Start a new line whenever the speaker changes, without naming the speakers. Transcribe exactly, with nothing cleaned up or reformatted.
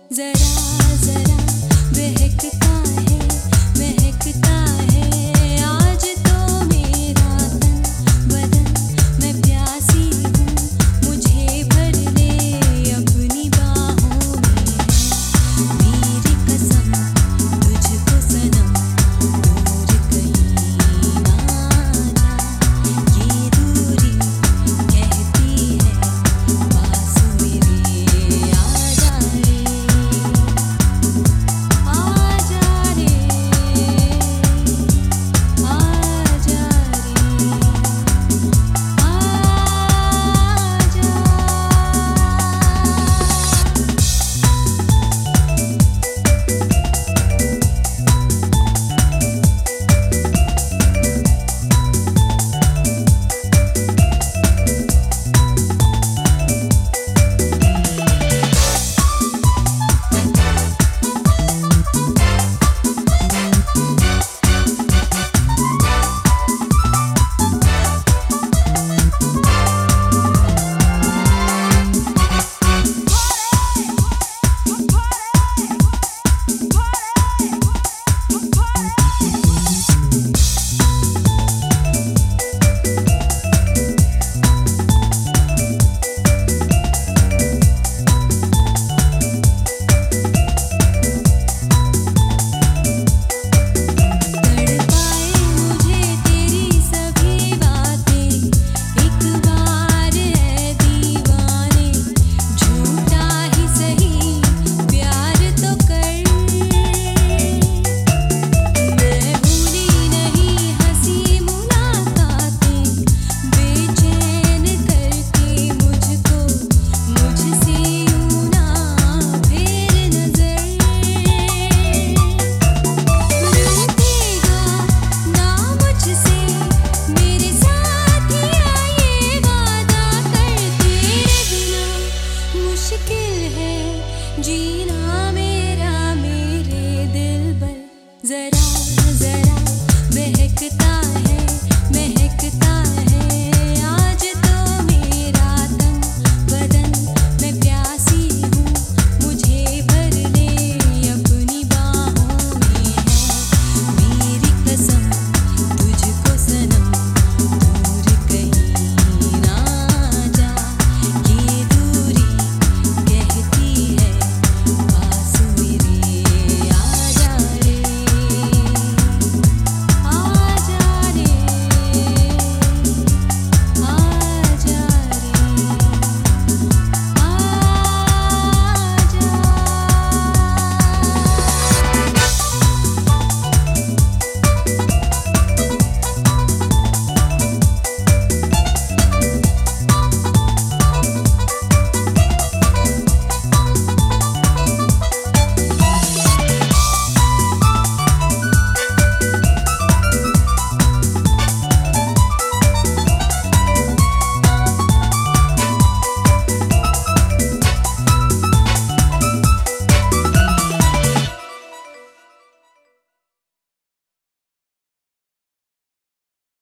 जरा जरा बहकता है महकता है आज तो मेरा तन बदन मैं प्यासी हूँ मुझे भर ले अपनी बाहों में मेरी कसम तुझको सनम दूर कहीं ना जा ये दूरी कहती है पास मेरे आ जा रे आ जा रे आ जा रे आ जा। तड़पाए मुझे तेरी सभी बातें एक बार है दीवाने झूठा ही सही प्यार तो कर मैं भूली नहीं हंसी मुलाकातें बेचैन करके मुझको मुझसे यूं ना फेर नजर रूठेगा ना मुझसे मेरे साथिया ये वादा कर तेरे बिना मुश्किल है जीना मेरा मेरे दिल पर जरा